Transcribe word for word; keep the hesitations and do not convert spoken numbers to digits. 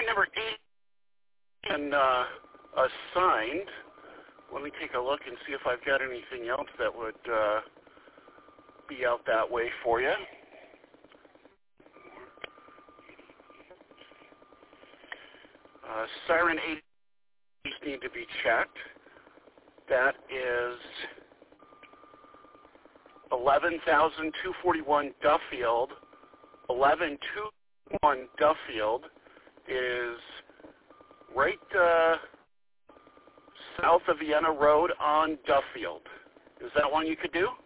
siren number eight and uh, assigned. Let me take a look and see if I've got anything else that would uh, be out that way for you. Uh, siren eight need to be checked. That is eleven thousand two hundred forty-one Duffield. eleven two one Duffield is right uh, south of Vienna Road on Duffield. Is that one you could do?